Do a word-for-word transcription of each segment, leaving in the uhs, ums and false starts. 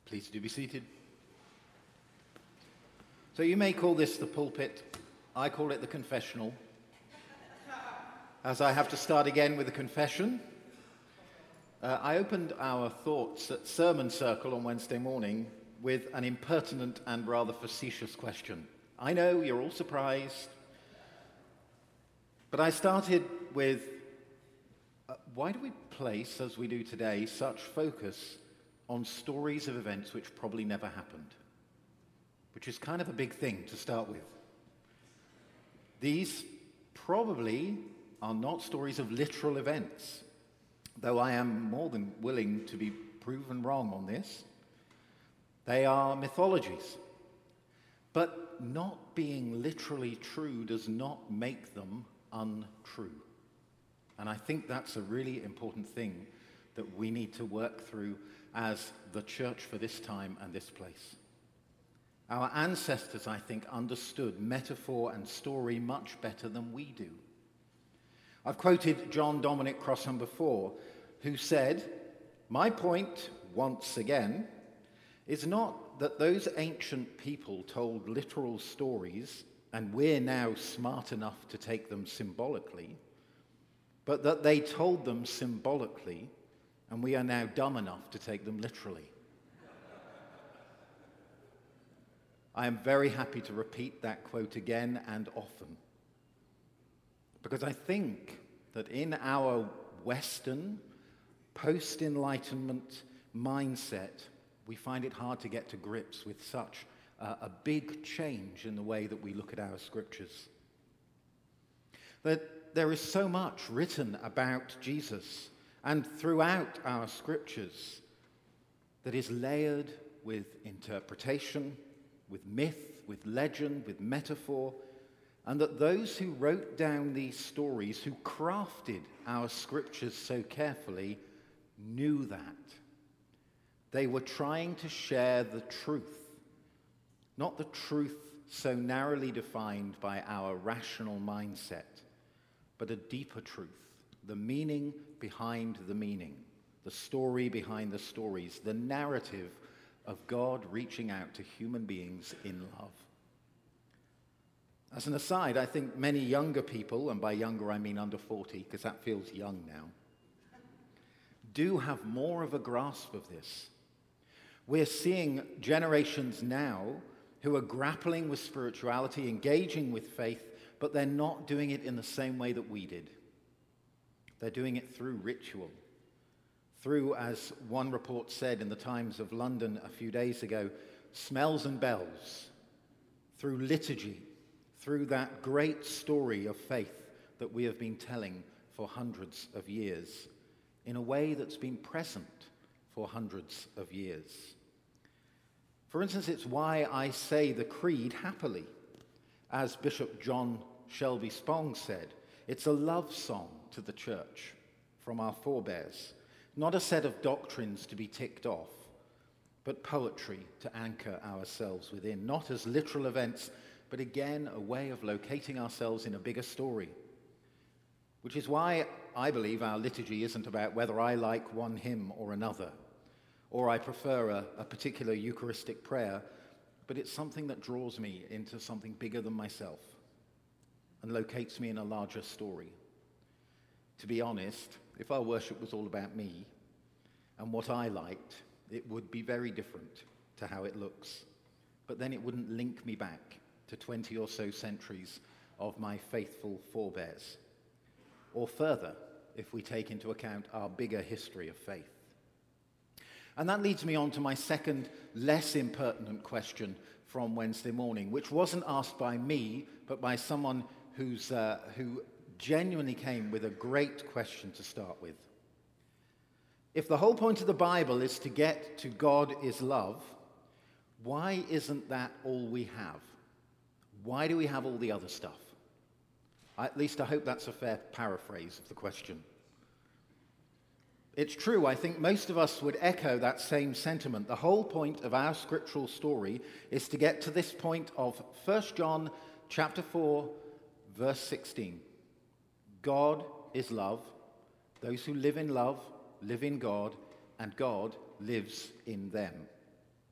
Please do be seated. So you may call this the pulpit. I call it the confessional. As I have to start again with a confession, uh, I opened our thoughts at Sermon Circle on Wednesday morning with an impertinent and rather facetious question. I know you're all surprised, but I started with, uh, why do we place, as we do today, such focus on stories of events which probably never happened? Which is kind of a big thing to start with. These probably are not stories of literal events, though I am more than willing to be proven wrong on this. They are mythologies. But not being literally true does not make them untrue. And I think that's a really important thing that we need to work through as the church for this time and this place. Our ancestors, I think, understood metaphor and story much better than we do. I've quoted John Dominic Crossan before, who said, "My point, once again, is not that those ancient people told literal stories and we're now smart enough to take them symbolically, but that they told them symbolically and we are now dumb enough to take them literally." I am very happy to repeat that quote again and often, because I think that in our Western, post-Enlightenment mindset, we find it hard to get to grips with such uh, a big change in the way that we look at our scriptures. That there is so much written about Jesus and throughout our scriptures that is layered with interpretation, with myth, with legend, with metaphor, and that those who wrote down these stories, who crafted our scriptures so carefully, knew that. They were trying to share the truth, not the truth so narrowly defined by our rational mindset, but a deeper truth, the meaning behind the meaning, the story behind the stories, the narrative of God reaching out to human beings in love. As an aside, I think many younger people, and by younger I mean under forty, because that feels young now, do have more of a grasp of this. We're seeing generations now who are grappling with spirituality, engaging with faith, but they're not doing it in the same way that we did. They're doing it through ritual. Through, as one report said in the Times of London a few days ago, smells and bells, through liturgy, through that great story of faith that we have been telling for hundreds of years, in a way that's been present for hundreds of years. For instance, it's why I say the Creed happily. As Bishop John Shelby Spong said, it's a love song to the church from our forebears. Not a set of doctrines to be ticked off, but poetry to anchor ourselves within. Not as literal events, but again, a way of locating ourselves in a bigger story. Which is why I believe our liturgy isn't about whether I like one hymn or another, or I prefer a, a particular Eucharistic prayer, but it's something that draws me into something bigger than myself and locates me in a larger story. To be honest, if our worship was all about me and what I liked, it would be very different to how it looks. But then it wouldn't link me back to twenty or so centuries of my faithful forebears. Or further, if we take into account our bigger history of faith. And that leads me on to my second, less impertinent question from Wednesday morning, which wasn't asked by me, but by someone who's uh, who genuinely came with a great question to start with. If the whole point of the Bible is to get to God is love, why isn't that all we have? Why do we have all the other stuff? At least I hope that's a fair paraphrase of the question. It's true, I think most of us would echo that same sentiment. The whole point of our scriptural story is to get to this point of First John chapter four, verse sixteen. God is love. Those who live in love live in God, and God lives in them.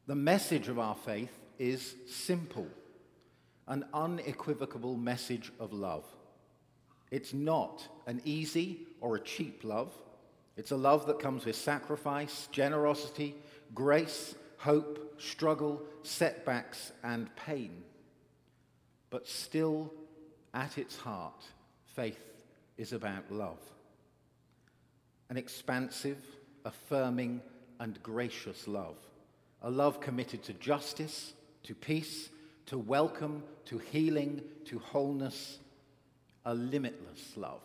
The message of our faith is simple, an unequivocal message of love. It's not an easy or a cheap love. It's a love that comes with sacrifice, generosity, grace, hope, struggle, setbacks, and pain. But still, at its heart, faith is about love. An expansive, affirming, and gracious love. A love committed to justice, to peace, to welcome, to healing, to wholeness. A limitless love.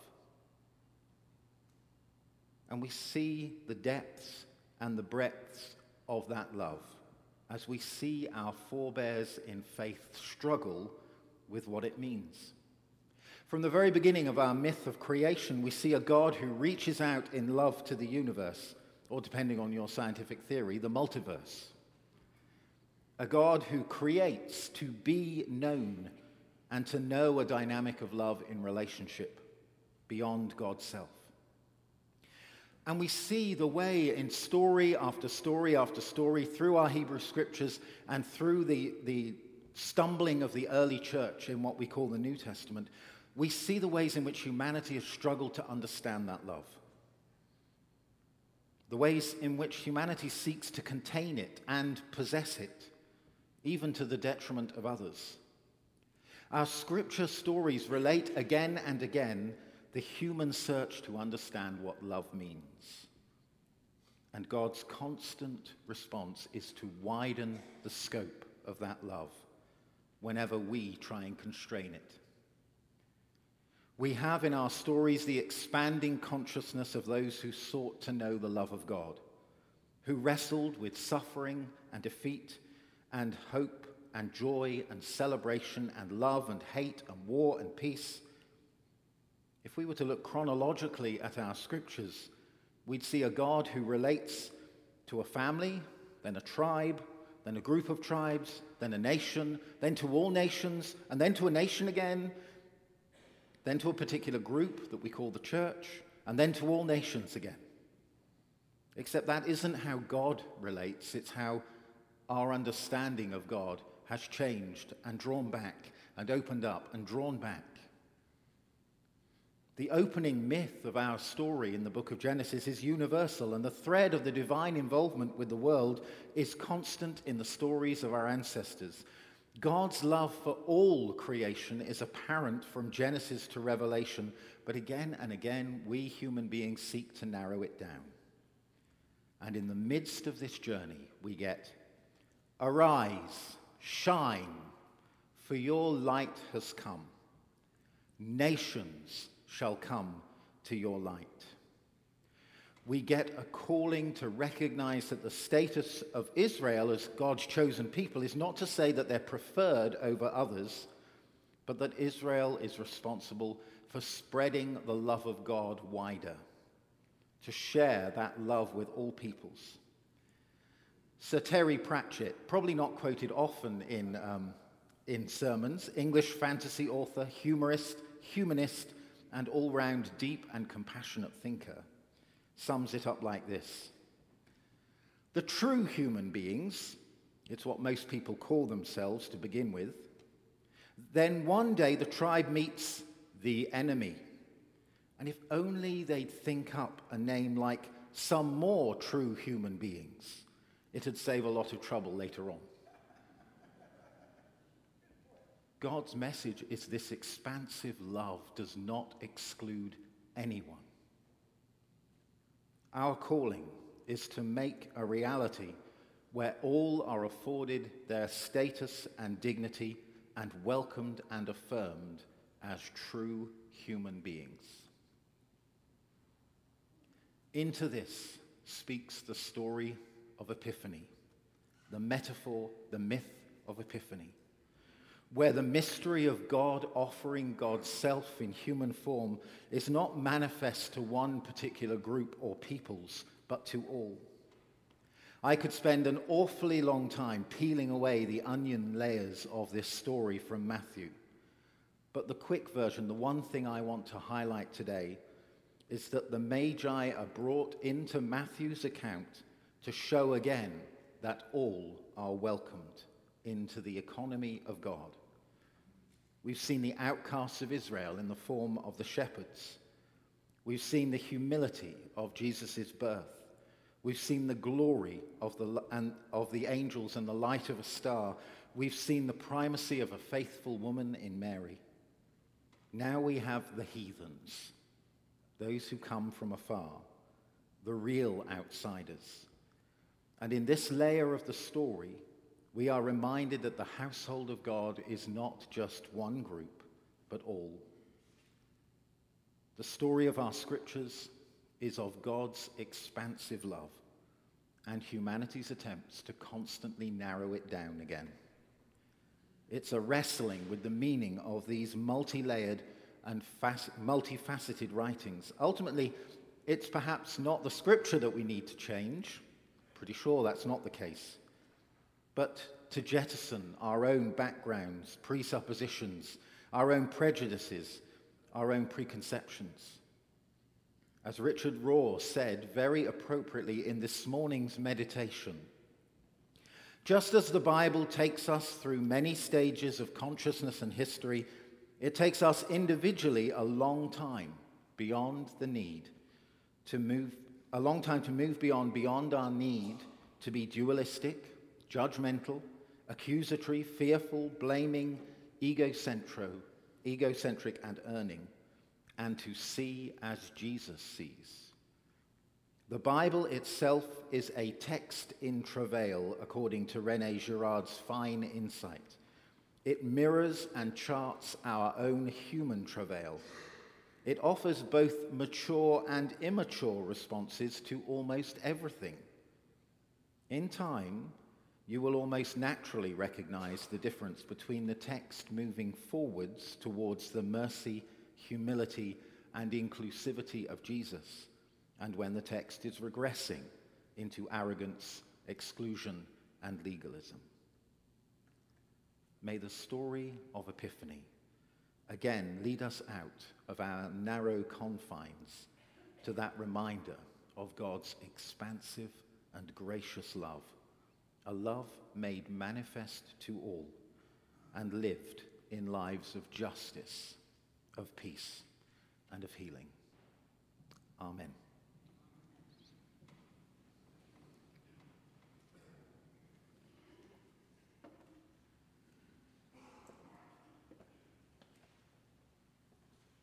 And we see the depths and the breadths of that love as we see our forebears in faith struggle with what it means. From the very beginning of our myth of creation, we see a God who reaches out in love to the universe, or depending on your scientific theory, the multiverse. A God who creates to be known and to know a dynamic of love in relationship beyond God's self. And we see the way in story after story after story through our Hebrew scriptures and through the, the stumbling of the early church in what we call the New Testament, we see the ways in which humanity has struggled to understand that love. The ways in which humanity seeks to contain it and possess it, even to the detriment of others. Our scripture stories relate again and again the human search to understand what love means. And God's constant response is to widen the scope of that love whenever we try and constrain it. We have in our stories the expanding consciousness of those who sought to know the love of God, who wrestled with suffering and defeat and hope and joy and celebration and love and hate and war and peace. If we were to look chronologically at our scriptures, we'd see a God who relates to a family, then a tribe, then a group of tribes, then a nation, then to all nations, and then to a nation again, then to a particular group that we call the church, and then to all nations again. Except that isn't how God relates, it's how our understanding of God has changed and drawn back and opened up and drawn back. The opening myth of our story in the book of Genesis is universal, and the thread of the divine involvement with the world is constant in the stories of our ancestors. God's love for all creation is apparent from Genesis to Revelation, but again and again we human beings seek to narrow it down. And in the midst of this journey we get, "Arise, shine, for your light has come. Nations shall come to your light." We get a calling to recognize that the status of Israel as God's chosen people is not to say that they're preferred over others, but that Israel is responsible for spreading the love of God wider, to share that love with all peoples. Sir Terry Pratchett, probably not quoted often in, um, in sermons, English fantasy author, humorist, humanist, and all-round deep and compassionate thinker, sums it up like this. The true human beings, it's what most people call themselves to begin with, then one day the tribe meets the enemy. And if only they'd think up a name like some more true human beings, it'd save a lot of trouble later on. God's message is this expansive love does not exclude anyone. Our calling is to make a reality where all are afforded their status and dignity and welcomed and affirmed as true human beings. Into this speaks the story of Epiphany, the metaphor, the myth of Epiphany, where the mystery of God offering God's self in human form is not manifest to one particular group or peoples, but to all. I could spend an awfully long time peeling away the onion layers of this story from Matthew. But the quick version, the one thing I want to highlight today, is that the Magi are brought into Matthew's account to show again that all are welcomed into the economy of God. We've seen the outcasts of Israel in the form of the shepherds. We've seen the humility of Jesus' birth. We've seen the glory of the, and of the angels and the light of a star. We've seen the primacy of a faithful woman in Mary. Now we have the heathens, those who come from afar, the real outsiders. And in this layer of the story, we are reminded that the household of God is not just one group, but all. The story of our scriptures is of God's expansive love and humanity's attempts to constantly narrow it down again. It's a wrestling with the meaning of these multi-layered and fac- multifaceted writings. Ultimately, it's perhaps not the scripture that we need to change. Pretty sure that's not the case. But to jettison our own backgrounds, presuppositions, our own prejudices, our own preconceptions. As Richard Rohr said very appropriately in this morning's meditation, just as the Bible takes us through many stages of consciousness and history, it takes us individually a long time beyond the need to move, a long time to move beyond, beyond our need to be dualistic, judgmental, accusatory, fearful, blaming, egocentro, egocentric and earning, and to see as Jesus sees. The Bible itself is a text in travail, according to René Girard's fine insight. It mirrors and charts our own human travail. It offers both mature and immature responses to almost everything. In time, you will almost naturally recognize the difference between the text moving forwards towards the mercy, humility, and inclusivity of Jesus, and when the text is regressing into arrogance, exclusion, and legalism. May the story of Epiphany again lead us out of our narrow confines to that reminder of God's expansive and gracious love, a love made manifest to all and lived in lives of justice, of peace, and of healing. Amen.